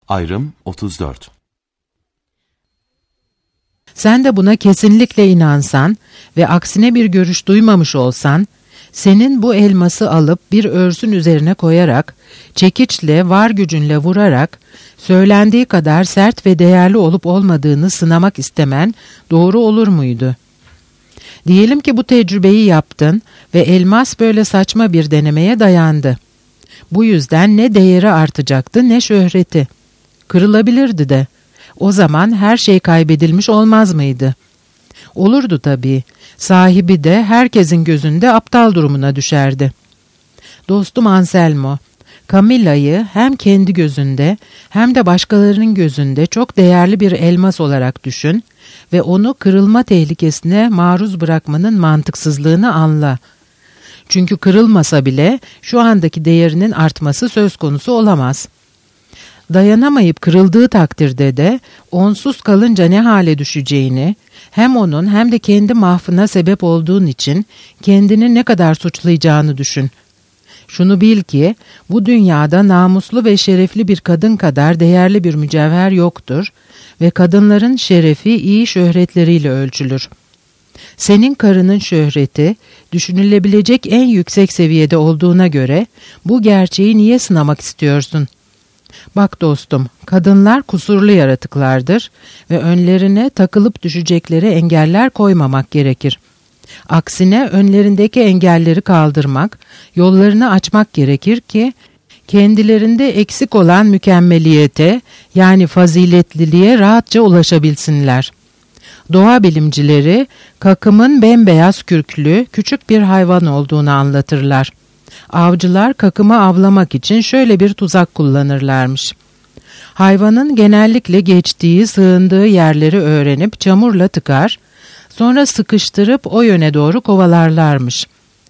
Ayrım 34. Sen de buna kesinlikle inansan ve aksine bir görüş duymamış olsan, senin bu elması alıp bir örsün üzerine koyarak, çekiçle, var gücünle vurarak, söylendiği kadar sert ve değerli olup olmadığını sınamak istemen doğru olur muydu? Diyelim ki bu tecrübeyi yaptın ve elmas böyle saçma bir denemeye dayandı. Bu yüzden ne değeri artacaktı ne şöhreti. Kırılabilirdi de. O zaman her şey kaybedilmiş olmaz mıydı? Olurdu tabii. Sahibi de herkesin gözünde aptal durumuna düşerdi. Dostum Anselmo, Camilla'yı hem kendi gözünde hem de başkalarının gözünde çok değerli bir elmas olarak düşün ve onu kırılma tehlikesine maruz bırakmanın mantıksızlığını anla. Çünkü kırılmasa bile şu andaki değerinin artması söz konusu olamaz. Dayanamayıp kırıldığı takdirde de onsuz kalınca ne hale düşeceğini, hem onun hem de kendi mahfına sebep olduğun için kendini ne kadar suçlayacağını düşün. Şunu bil ki bu dünyada namuslu ve şerefli bir kadın kadar değerli bir mücevher yoktur ve kadınların şerefi iyi şöhretleriyle ölçülür. Senin karının şöhreti düşünülebilecek en yüksek seviyede olduğuna göre bu gerçeği niye sınamak istiyorsun? Bak dostum, kadınlar kusurlu yaratıklardır ve önlerine takılıp düşecekleri engeller koymamak gerekir. Aksine önlerindeki engelleri kaldırmak, yollarını açmak gerekir ki kendilerinde eksik olan mükemmeliyete yani faziletliliğe rahatça ulaşabilsinler. Doğa bilimcileri kakımın bembeyaz kürklü küçük bir hayvan olduğunu anlatırlar. Avcılar kakımı avlamak için şöyle bir tuzak kullanırlarmış. Hayvanın genellikle geçtiği, sığındığı yerleri öğrenip çamurla tıkar, sonra sıkıştırıp o yöne doğru kovalarlarmış.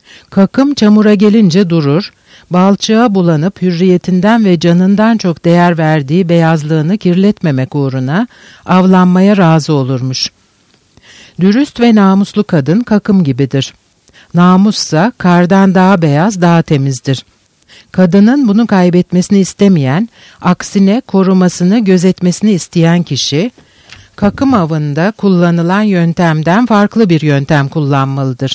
Kakım çamura gelince durur, balçığa bulanıp hürriyetinden ve canından çok değer verdiği beyazlığını kirletmemek uğruna avlanmaya razı olurmuş. Dürüst ve namuslu kadın kakım gibidir. Namussa kardan daha beyaz, daha temizdir. Kadının bunu kaybetmesini istemeyen, aksine korumasını, gözetmesini isteyen kişi, kakım avında kullanılan yöntemden farklı bir yöntem kullanmalıdır.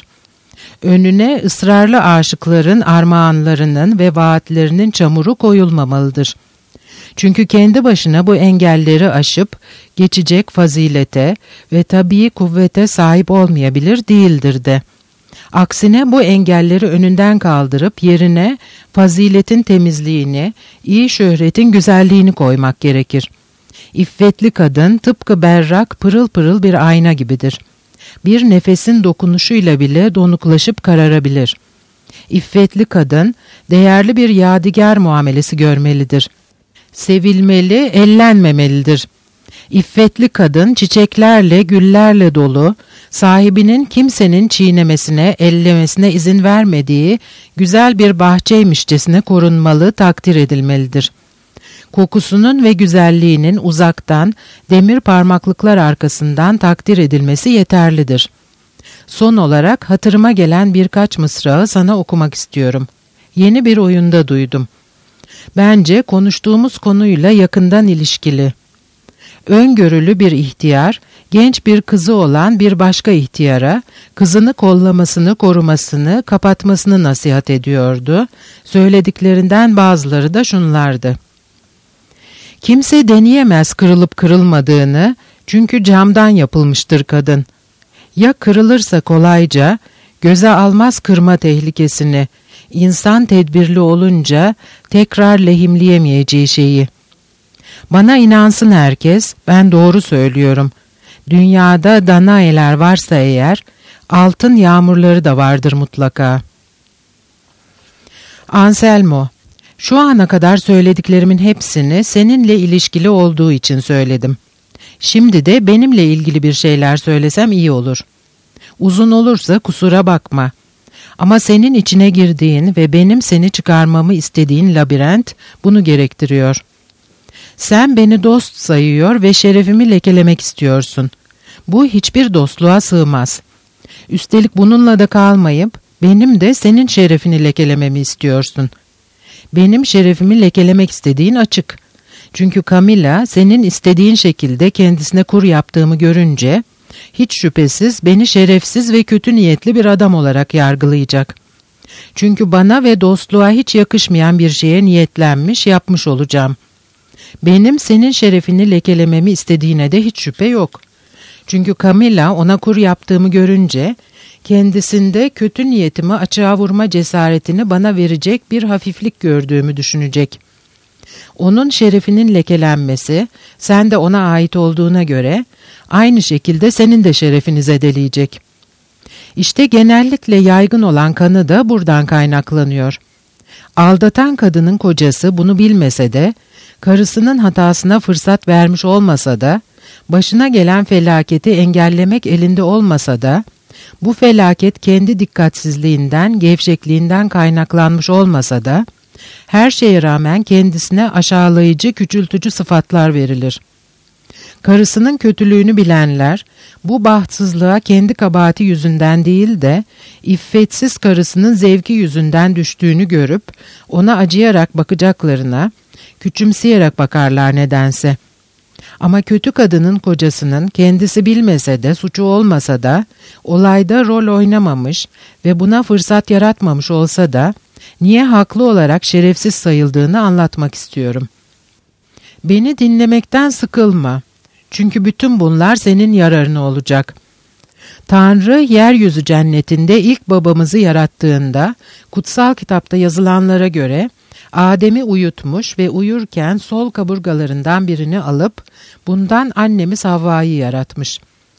Önüne ısrarlı aşıkların armağanlarının ve vaatlerinin çamuru koyulmamalıdır. Çünkü kendi başına bu engelleri aşıp geçecek fazilete ve tabii kuvvete sahip olmayabilir değildir de. Aksine bu engelleri önünden kaldırıp yerine faziletin temizliğini, iyi şöhretin güzelliğini koymak gerekir. İffetli kadın tıpkı berrak, pırıl pırıl bir ayna gibidir. Bir nefesin dokunuşuyla bile donuklaşıp kararabilir. İffetli kadın, değerli bir yadigar muamelesi görmelidir. Sevilmeli, ellenmemelidir. İffetli kadın çiçeklerle, güllerle dolu, sahibinin kimsenin çiğnemesine, ellemesine izin vermediği güzel bir bahçeymişçesine korunmalı, takdir edilmelidir. Kokusunun ve güzelliğinin uzaktan, demir parmaklıklar arkasından takdir edilmesi yeterlidir. Son olarak hatırıma gelen birkaç mısrağı sana okumak istiyorum. Yeni bir oyunda duydum. Bence konuştuğumuz konuyla yakından ilişkili. Öngörülü bir ihtiyar, genç bir kızı olan bir başka ihtiyara, kızını kollamasını, korumasını, kapatmasını nasihat ediyordu. Söylediklerinden bazıları da şunlardı. Kimse deneyemez kırılıp kırılmadığını, çünkü camdan yapılmıştır kadın. Ya kırılırsa kolayca, göze almaz kırma tehlikesini, insan tedbirli olunca tekrar lehimleyemeyeceği şeyi. Bana inansın herkes, ben doğru söylüyorum. Dünyada Danae'ler varsa eğer, altın yağmurları da vardır mutlaka. Anselmo, şu ana kadar söylediklerimin hepsini seninle ilişkili olduğu için söyledim. Şimdi de benimle ilgili bir şeyler söylesem iyi olur. Uzun olursa kusura bakma. Ama senin içine girdiğin ve benim seni çıkarmamı istediğin labirent bunu gerektiriyor. Sen beni dost sayıyor ve şerefimi lekelemek istiyorsun. Bu hiçbir dostluğa sığmaz. Üstelik bununla da kalmayıp benim de senin şerefini lekelememi istiyorsun. Benim şerefimi lekelemek istediğin açık. Çünkü Camilla senin istediğin şekilde kendisine kur yaptığımı görünce hiç şüphesiz beni şerefsiz ve kötü niyetli bir adam olarak yargılayacak. Çünkü bana ve dostluğa hiç yakışmayan bir şeye niyetlenmiş yapmış olacağım. Benim senin şerefini lekelememi istediğine de hiç şüphe yok. Çünkü Camilla ona kur yaptığımı görünce kendisinde kötü niyetimi açığa vurma cesaretini bana verecek bir hafiflik gördüğümü düşünecek. Onun şerefinin lekelenmesi sen de ona ait olduğuna göre aynı şekilde senin de şerefini zedeleyecek. İşte genellikle yaygın olan kanı da buradan kaynaklanıyor. Aldatan kadının kocası bunu bilmese de, karısının hatasına fırsat vermiş olmasa da, başına gelen felaketi engellemek elinde olmasa da, bu felaket kendi dikkatsizliğinden, gevşekliğinden kaynaklanmış olmasa da, her şeye rağmen kendisine aşağılayıcı, küçültücü sıfatlar verilir. Karısının kötülüğünü bilenler, bu bahtsızlığa kendi kabahati yüzünden değil de, iffetsiz karısının zevki yüzünden düştüğünü görüp, ona acıyarak bakacaklarına, küçümseyerek bakarlar nedense. Ama kötü kadının kocasının kendisi bilmese de, suçu olmasa da, olayda rol oynamamış ve buna fırsat yaratmamış olsa da, niye haklı olarak şerefsiz sayıldığını anlatmak istiyorum. Beni dinlemekten sıkılma. Çünkü bütün bunlar senin yararına olacak. Tanrı yeryüzü cennetinde ilk babamızı yarattığında kutsal kitapta yazılanlara göre Adem'i uyutmuş ve uyurken sol kaburgalarından birini alıp bundan annemiz Havva'yı yaratmış.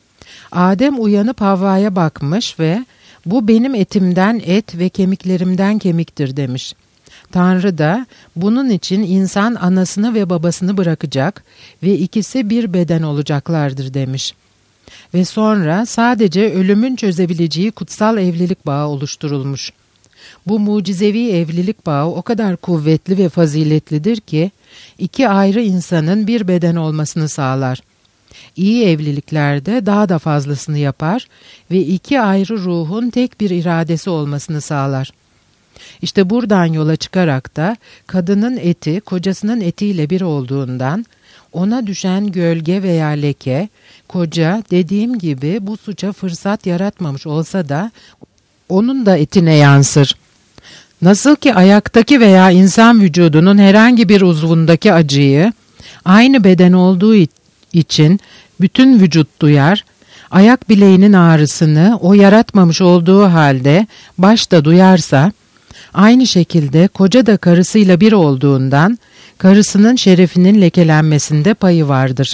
Adem uyanıp Havva'ya bakmış ve bu benim etimden et ve kemiklerimden kemiktir demiş. Tanrı da bunun için insan anasını ve babasını bırakacak ve ikisi bir beden olacaklardır demiş. Ve sonra sadece ölümün çözebileceği kutsal evlilik bağı oluşturulmuş. Bu mucizevi evlilik bağı o kadar kuvvetli ve faziletlidir ki iki ayrı insanın bir beden olmasını sağlar. İyi evliliklerde daha da fazlasını yapar ve iki ayrı ruhun tek bir iradesi olmasını sağlar. İşte buradan yola çıkarak da kadının eti kocasının etiyle bir olduğundan ona düşen gölge veya leke, koca dediğim gibi bu suça fırsat yaratmamış olsa da onun da etine yansır. Nasıl ki ayaktaki veya insan vücudunun herhangi bir uzvundaki acıyı aynı beden olduğu için bütün vücut duyar, ayak bileğinin ağrısını o yaratmamış olduğu halde baş da duyarsa, aynı şekilde koca da karısıyla bir olduğundan karısının şerefinin lekelenmesinde payı vardır.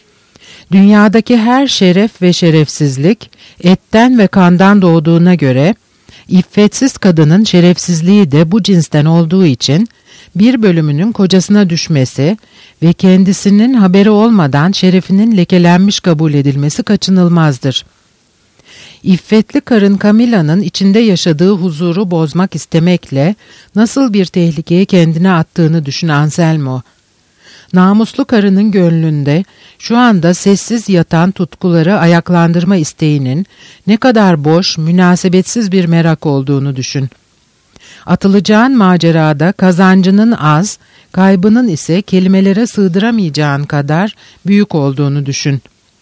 Dünyadaki her şeref ve şerefsizlik etten ve kandan doğduğuna göre iffetsiz kadının şerefsizliği de bu cinsten olduğu için bir bölümünün kocasına düşmesi ve kendisinin haberi olmadan şerefinin lekelenmiş kabul edilmesi kaçınılmazdır. İffetli karın Camilla'nın içinde yaşadığı huzuru bozmak istemekle nasıl bir tehlikeye kendine attığını düşün Anselmo. Namuslu karının gönlünde şu anda sessiz yatan tutkuları ayaklandırma isteğinin ne kadar boş, münasebetsiz bir merak olduğunu düşün. Atılacağın macerada kazancının az, kaybının ise kelimelere sığdıramayacağın kadar büyük olduğunu düşün.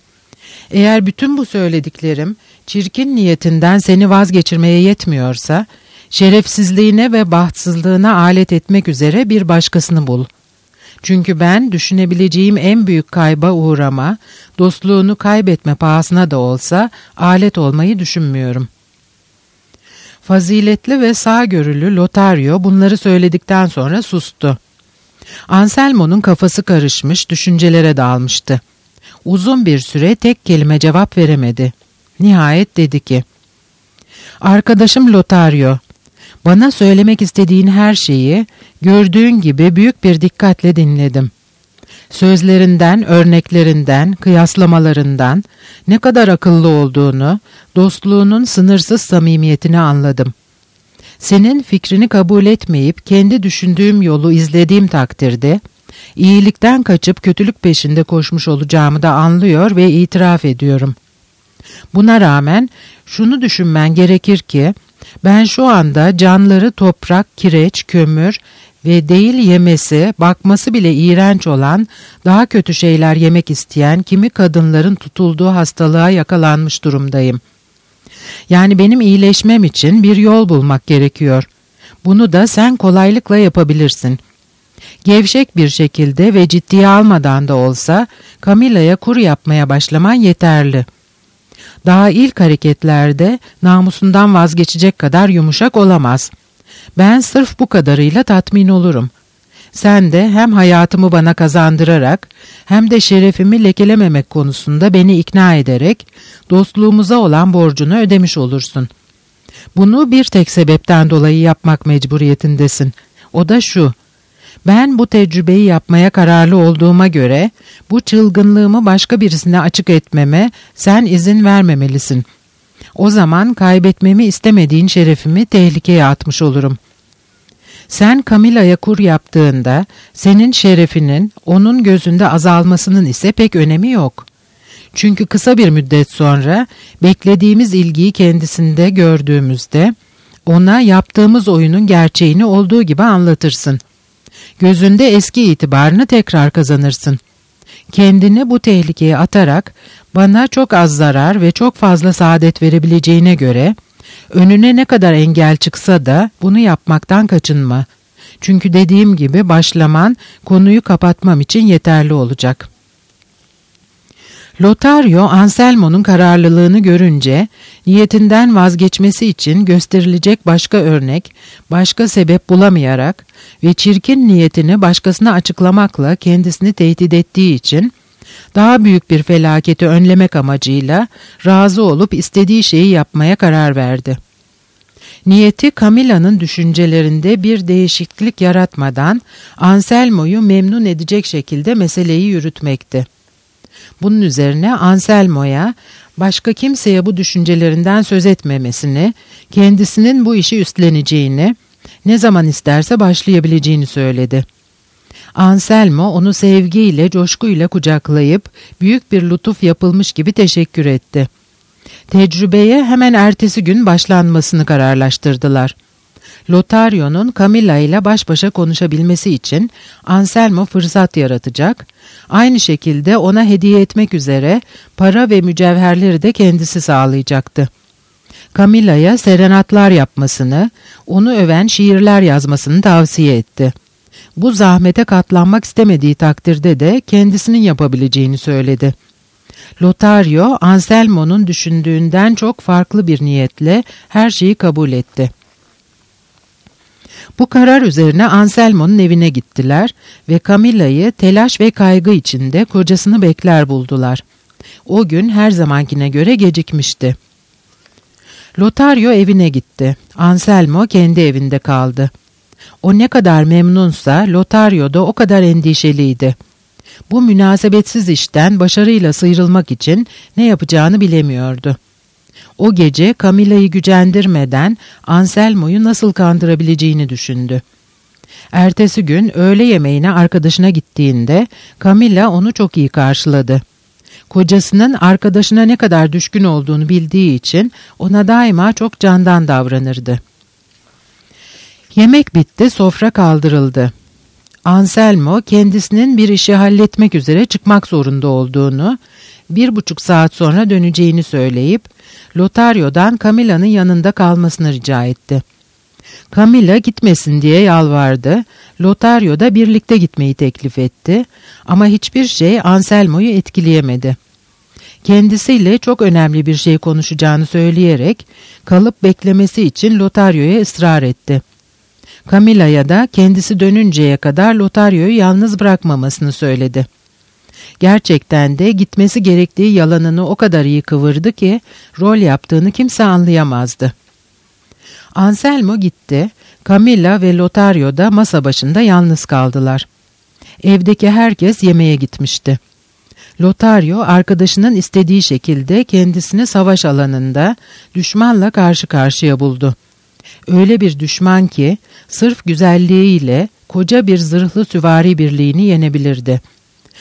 Eğer bütün bu söylediklerim çirkin niyetinden seni vazgeçirmeye yetmiyorsa, şerefsizliğine ve bahtsızlığına alet etmek üzere bir başkasını bul. Çünkü ben düşünebileceğim en büyük kayba uğrama, dostluğunu kaybetme pahasına da olsa alet olmayı düşünmüyorum. Faziletli ve sağgörülü Lotario bunları söyledikten sonra sustu. Anselmo'nun kafası karışmış, düşüncelere dalmıştı. Uzun bir süre tek kelime cevap veremedi. Nihayet dedi ki, "Arkadaşım Lotario, bana söylemek istediğin her şeyi gördüğün gibi büyük bir dikkatle dinledim. Sözlerinden, örneklerinden, kıyaslamalarından ne kadar akıllı olduğunu, dostluğunun sınırsız samimiyetini anladım. Senin fikrini kabul etmeyip kendi düşündüğüm yolu izlediğim takdirde, iyilikten kaçıp kötülük peşinde koşmuş olacağımı da anlıyor ve itiraf ediyorum. Buna rağmen şunu düşünmen gerekir ki, ben şu anda canları toprak, kireç, kömür ve değil yemesi, bakması bile iğrenç olan, daha kötü şeyler yemek isteyen kimi kadınların tutulduğu hastalığa yakalanmış durumdayım. Yani benim iyileşmem için bir yol bulmak gerekiyor. Bunu da sen kolaylıkla yapabilirsin. Gevşek bir şekilde ve ciddiye almadan da olsa Camilla'ya kur yapmaya başlaman yeterli. Daha ilk hareketlerde namusundan vazgeçecek kadar yumuşak olamaz. Ben sırf bu kadarıyla tatmin olurum. Sen de hem hayatımı bana kazandırarak hem de şerefimi lekelememek konusunda beni ikna ederek dostluğumuza olan borcunu ödemiş olursun. Bunu bir tek sebepten dolayı yapmak mecburiyetindesin. O da şu: ben bu tecrübeyi yapmaya kararlı olduğuma göre bu çılgınlığımı başka birisine açık etmeme sen izin vermemelisin. O zaman kaybetmemi istemediğin şerefimi tehlikeye atmış olurum. Sen Camilla'ya kur yaptığında senin şerefinin onun gözünde azalmasının ise pek önemi yok. Çünkü kısa bir müddet sonra beklediğimiz ilgiyi kendisinde gördüğümüzde ona yaptığımız oyunun gerçeğini olduğu gibi anlatırsın. Gözünde eski itibarını tekrar kazanırsın. Kendini bu tehlikeye atarak bana çok az zarar ve çok fazla saadet verebileceğine göre önüne ne kadar engel çıksa da bunu yapmaktan kaçınma. Çünkü dediğim gibi başlaman konuyu kapatmam için yeterli olacak. Lothario, Anselmo'nun kararlılığını görünce niyetinden vazgeçmesi için gösterilecek başka örnek, başka sebep bulamayarak ve çirkin niyetini başkasına açıklamakla kendisini tehdit ettiği için daha büyük bir felaketi önlemek amacıyla razı olup istediği şeyi yapmaya karar verdi. Niyeti Camilla'nın düşüncelerinde bir değişiklik yaratmadan Anselmo'yu memnun edecek şekilde meseleyi yürütmekti. Bunun üzerine Anselmo'ya başka kimseye bu düşüncelerinden söz etmemesini, kendisinin bu işi üstleneceğini, ne zaman isterse başlayabileceğini söyledi. Anselmo onu sevgiyle, coşkuyla kucaklayıp büyük bir lütuf yapılmış gibi teşekkür etti. Tecrübeye hemen ertesi gün başlanmasını kararlaştırdılar. Lothario'nun Camilla ile baş başa konuşabilmesi için Anselmo fırsat yaratacak, aynı şekilde ona hediye etmek üzere para ve mücevherleri de kendisi sağlayacaktı. Camilla'ya serenatlar yapmasını, onu öven şiirler yazmasını tavsiye etti. Bu zahmete katlanmak istemediği takdirde de kendisinin yapabileceğini söyledi. Lothario, Anselmo'nun düşündüğünden çok farklı bir niyetle her şeyi kabul etti. Bu karar üzerine Anselmo'nun evine gittiler ve Camilla'yı telaş ve kaygı içinde kocasını bekler buldular. O gün her zamankine göre gecikmişti. Lothario evine gitti. Anselmo kendi evinde kaldı. O ne kadar memnunsa Lothario da o kadar endişeliydi. Bu münasebetsiz işten başarıyla sıyrılmak için ne yapacağını bilemiyordu. O gece Camilla'yı gücendirmeden Anselmo'yu nasıl kandırabileceğini düşündü. Ertesi gün öğle yemeğine arkadaşına gittiğinde Camilla onu çok iyi karşıladı. Kocasının arkadaşına ne kadar düşkün olduğunu bildiği için ona daima çok candan davranırdı. Yemek bitti, sofra kaldırıldı. Anselmo kendisinin bir işi halletmek üzere çıkmak zorunda olduğunu, 1,5 saat sonra döneceğini söyleyip Lothario'dan Camilla'nın yanında kalmasını rica etti. Camilla gitmesin diye yalvardı. Lothario da birlikte gitmeyi teklif etti ama hiçbir şey Anselmo'yu etkileyemedi. Kendisiyle çok önemli bir şey konuşacağını söyleyerek kalıp beklemesi için Lothario'ya ısrar etti. Camilla'ya da kendisi dönünceye kadar Lothario'yu yalnız bırakmamasını söyledi. Gerçekten de gitmesi gerektiği yalanını o kadar iyi kıvırdı ki rol yaptığını kimse anlayamazdı. Anselmo gitti, Camilla ve Lothario da masa başında yalnız kaldılar. Evdeki herkes yemeğe gitmişti. Lothario arkadaşının istediği şekilde kendisini savaş alanında düşmanla karşı karşıya buldu. Öyle bir düşman ki sırf güzelliğiyle koca bir zırhlı süvari birliğini yenebilirdi.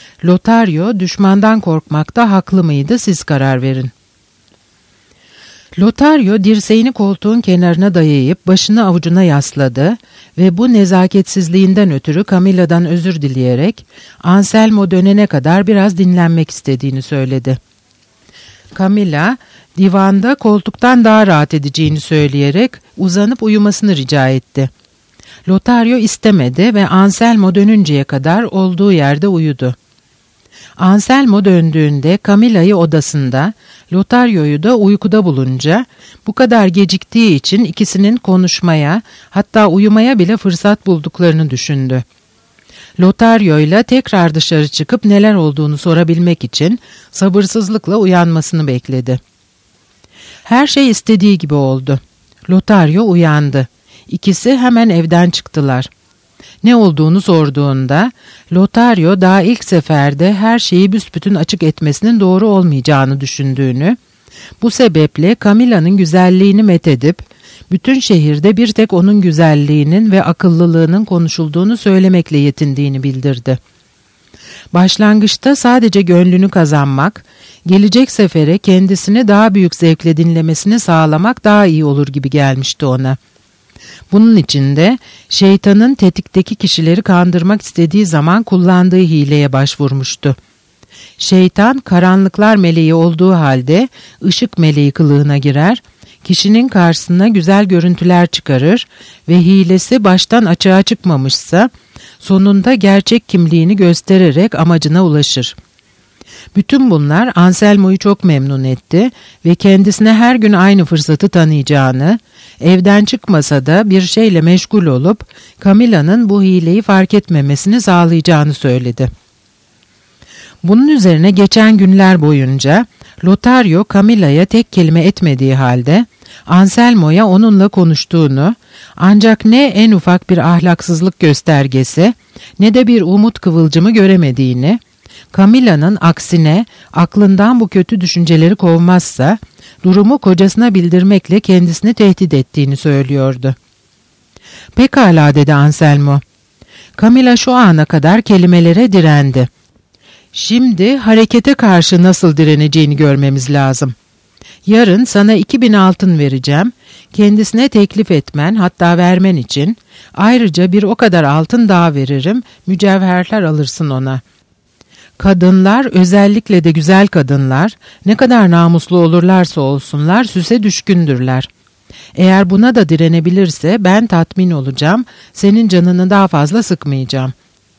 Lothario düşmandan korkmakta haklı mıydı, siz karar verin. Lotario dirseğini koltuğun kenarına dayayıp başını avucuna yasladı ve bu nezaketsizliğinden ötürü Camilla'dan özür dileyerek Anselmo dönene kadar biraz dinlenmek istediğini söyledi. Camilla, divanda koltuktan daha rahat edeceğini söyleyerek uzanıp uyumasını rica etti. Lotario istemedi ve Anselmo dönünceye kadar olduğu yerde uyudu. Anselmo döndüğünde Camilla'yı odasında, Lotario'yu da uykuda bulunca bu kadar geciktiği için ikisinin konuşmaya, hatta uyumaya bile fırsat bulduklarını düşündü. Lotario ile tekrar dışarı çıkıp neler olduğunu sorabilmek için sabırsızlıkla uyanmasını bekledi. Her şey istediği gibi oldu. Lotario uyandı. İkisi hemen evden çıktılar. Ne olduğunu sorduğunda Lotario daha ilk seferde her şeyi büsbütün açık etmesinin doğru olmayacağını düşündüğünü, bu sebeple Camilla'nın güzelliğini methedip bütün şehirde bir tek onun güzelliğinin ve akıllılığının konuşulduğunu söylemekle yetindiğini bildirdi. Başlangıçta sadece gönlünü kazanmak, gelecek sefere kendisini daha büyük zevkle dinlemesini sağlamak daha iyi olur gibi gelmişti ona. Bunun için de şeytanın tetikteki kişileri kandırmak istediği zaman kullandığı hileye başvurmuştu. Şeytan karanlıklar meleği olduğu halde ışık meleği kılığına girer, kişinin karşısına güzel görüntüler çıkarır ve hilesi baştan açığa çıkmamışsa sonunda gerçek kimliğini göstererek amacına ulaşır. Bütün bunlar Anselmo'yu çok memnun etti ve kendisine her gün aynı fırsatı tanıyacağını, evden çıkmasa da bir şeyle meşgul olup Camilla'nın bu hileyi fark etmemesini sağlayacağını söyledi. Bunun üzerine geçen günler boyunca Lotario Camilla'ya tek kelime etmediği halde Anselmo'ya onunla konuştuğunu, ancak ne en ufak bir ahlaksızlık göstergesi ne de bir umut kıvılcımı göremediğini, Camilla'nın aksine aklından bu kötü düşünceleri kovmazsa durumu kocasına bildirmekle kendisini tehdit ettiğini söylüyordu. "Pekala," dedi Anselmo. Camilla şu ana kadar kelimelere direndi. Şimdi harekete karşı nasıl direneceğini görmemiz lazım. Yarın sana 2000 altın vereceğim. Kendisine teklif etmen, hatta vermen için. Ayrıca bir o kadar altın daha veririm. Mücevherler alırsın ona. Kadınlar, özellikle de güzel kadınlar, ne kadar namuslu olurlarsa olsunlar süse düşkündürler. Eğer buna da direnebilirse ben tatmin olacağım, senin canını daha fazla sıkmayacağım.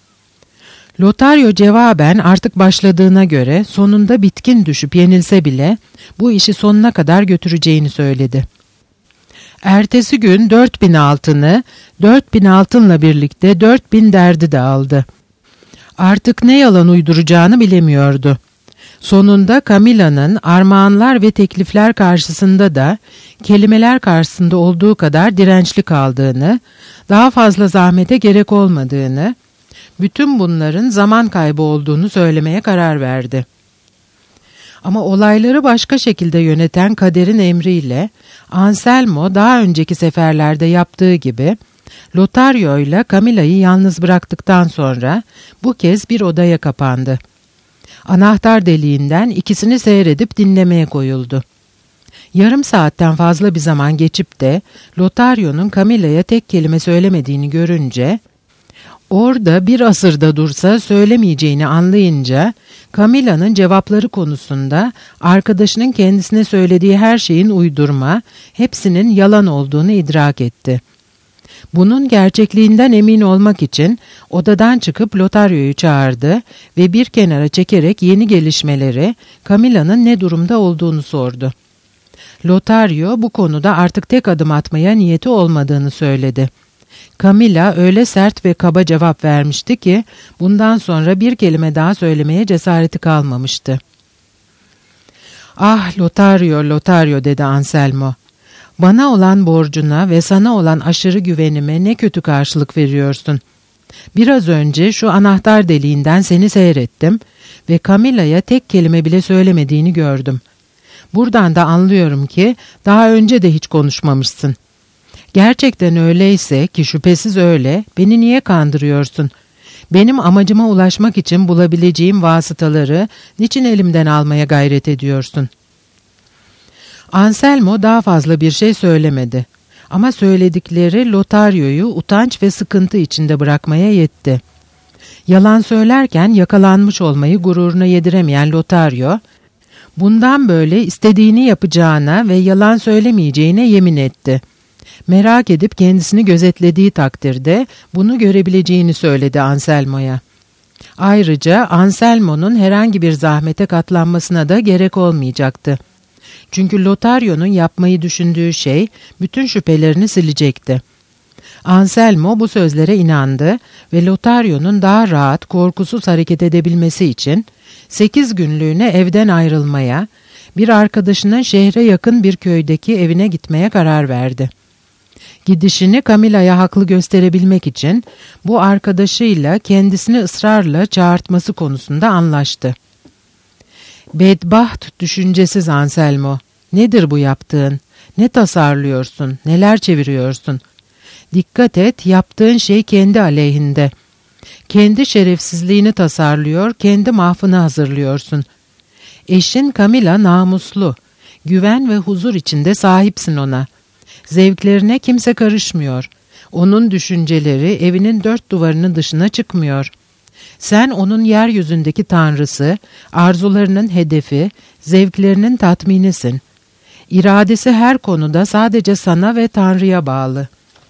Lotario cevaben artık başladığına göre sonunda bitkin düşüp yenilse bile bu işi sonuna kadar götüreceğini söyledi. Ertesi gün 4000 altını, 4000 altınla birlikte 4000 derdi de aldı. Artık ne yalan uyduracağını bilemiyordu. Sonunda Camilla'nın armağanlar ve teklifler karşısında da kelimeler karşısında olduğu kadar dirençli kaldığını, daha fazla zahmete gerek olmadığını, bütün bunların zaman kaybı olduğunu söylemeye karar verdi. Ama olayları başka şekilde yöneten kaderin emriyle Anselmo daha önceki seferlerde yaptığı gibi Lotario ile Camilla'yı yalnız bıraktıktan sonra bu kez bir odaya kapandı. Anahtar deliğinden ikisini seyredip dinlemeye koyuldu. Yarım saatten fazla bir zaman geçip de Lotario'nun Camilla'ya tek kelime söylemediğini görünce, orada bir asırda dursa söylemeyeceğini anlayınca, Camilla'nın cevapları konusunda arkadaşının kendisine söylediği her şeyin uydurma, hepsinin yalan olduğunu idrak etti. Bunun gerçekliğinden emin olmak için odadan çıkıp Lotario'yu çağırdı ve bir kenara çekerek yeni gelişmeleri, Camilla'nın ne durumda olduğunu sordu. Lotario bu konuda artık tek adım atmaya niyeti olmadığını söyledi. Camilla öyle sert ve kaba cevap vermişti ki bundan sonra bir kelime daha söylemeye cesareti kalmamıştı. "Ah Lotario, Lotario," dedi Anselmo. "Bana olan borcuna ve sana olan aşırı güvenime ne kötü karşılık veriyorsun. Biraz önce şu anahtar deliğinden seni seyrettim ve Camilla'ya tek kelime bile söylemediğini gördüm. Buradan da anlıyorum ki daha önce de hiç konuşmamışsın. Gerçekten öyleyse, ki şüphesiz öyle, beni niye kandırıyorsun? Benim amacıma ulaşmak için bulabileceğim vasıtaları niçin elimden almaya gayret ediyorsun?" Anselmo daha fazla bir şey söylemedi. Ama söyledikleri Lotario'yu utanç ve sıkıntı içinde bırakmaya yetti. Yalan söylerken yakalanmış olmayı gururuna yediremeyen Lotario, bundan böyle istediğini yapacağına ve yalan söylemeyeceğine yemin etti. Merak edip kendisini gözetlediği takdirde bunu görebileceğini söyledi Anselmo'ya. Ayrıca Anselmo'nun herhangi bir zahmete katlanmasına da gerek olmayacaktı. Çünkü Lotario'nun yapmayı düşündüğü şey bütün şüphelerini silecekti. Anselmo bu sözlere inandı ve Lotario'nun daha rahat, korkusuz hareket edebilmesi için 8 günlüğüne evden ayrılmaya, bir arkadaşının şehre yakın bir köydeki evine gitmeye karar verdi. Gidişini Camilla'ya haklı gösterebilmek için bu arkadaşıyla kendisini ısrarla çağırtması konusunda anlaştı. "Bedbaht, düşüncesiz Anselmo. Nedir bu yaptığın? Ne tasarlıyorsun? Neler çeviriyorsun? Dikkat et, yaptığın şey kendi aleyhinde. Kendi şerefsizliğini tasarlıyor, kendi mahfını hazırlıyorsun. Eşin Camilla namuslu. Güven ve huzur içinde sahipsin ona. Zevklerine kimse karışmıyor. Onun düşünceleri evinin 4 duvarının dışına çıkmıyor. Sen onun yeryüzündeki tanrısı, arzularının hedefi, zevklerinin tatminisin. İradesi her konuda sadece sana ve Tanrı'ya bağlı.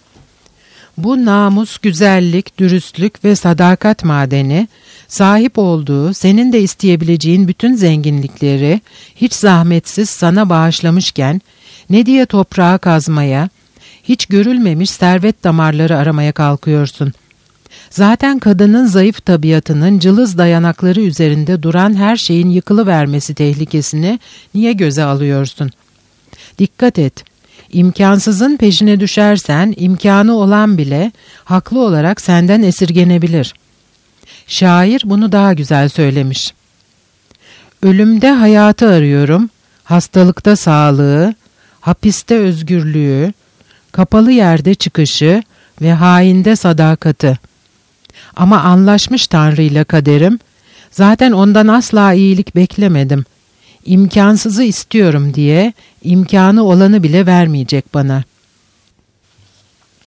Bu namus, güzellik, dürüstlük ve sadakat madeni, sahip olduğu, senin de isteyebileceğin bütün zenginlikleri hiç zahmetsiz sana bağışlamışken, ne diye toprağa kazmaya, hiç görülmemiş servet damarları aramaya kalkıyorsun? Zaten kadının zayıf tabiatının cılız dayanakları üzerinde duran her şeyin yıkılıvermesi tehlikesini niye göze alıyorsun? Dikkat et, imkansızın peşine düşersen imkanı olan bile haklı olarak senden esirgenebilir. Şair bunu daha güzel söylemiş. Ölümde hayatı arıyorum, hastalıkta sağlığı, hapiste özgürlüğü, kapalı yerde çıkışı ve hainde sadakati. Ama anlaşmış Tanrı'yla kaderim, zaten ondan asla iyilik beklemedim. İmkansızı istiyorum diye imkanı olanı bile vermeyecek bana.